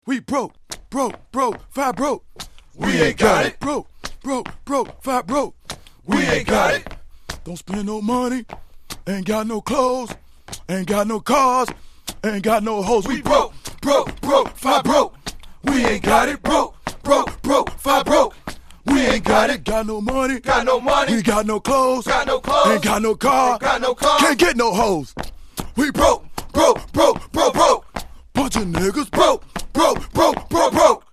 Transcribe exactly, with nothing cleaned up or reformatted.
We broke, broke, broke, five broke. We ain't got it. Broke, broke, broke, five broke. We ain't got it. Don't spend no money, ain't got no clothes, ain't got no cars, ain't got no hoes. We broke, broke, broke, five broke. We ain't got it. Broke, broke, broke, five broke. We ain't got it. Got no money, Got no money. we got no clothes, Got no clothes. ain't got no car, Got no car. can't get no hoes. We broke, Broke, broke, broke, broke, broke. bunch of niggas Broke, broke, broke, broke, broke.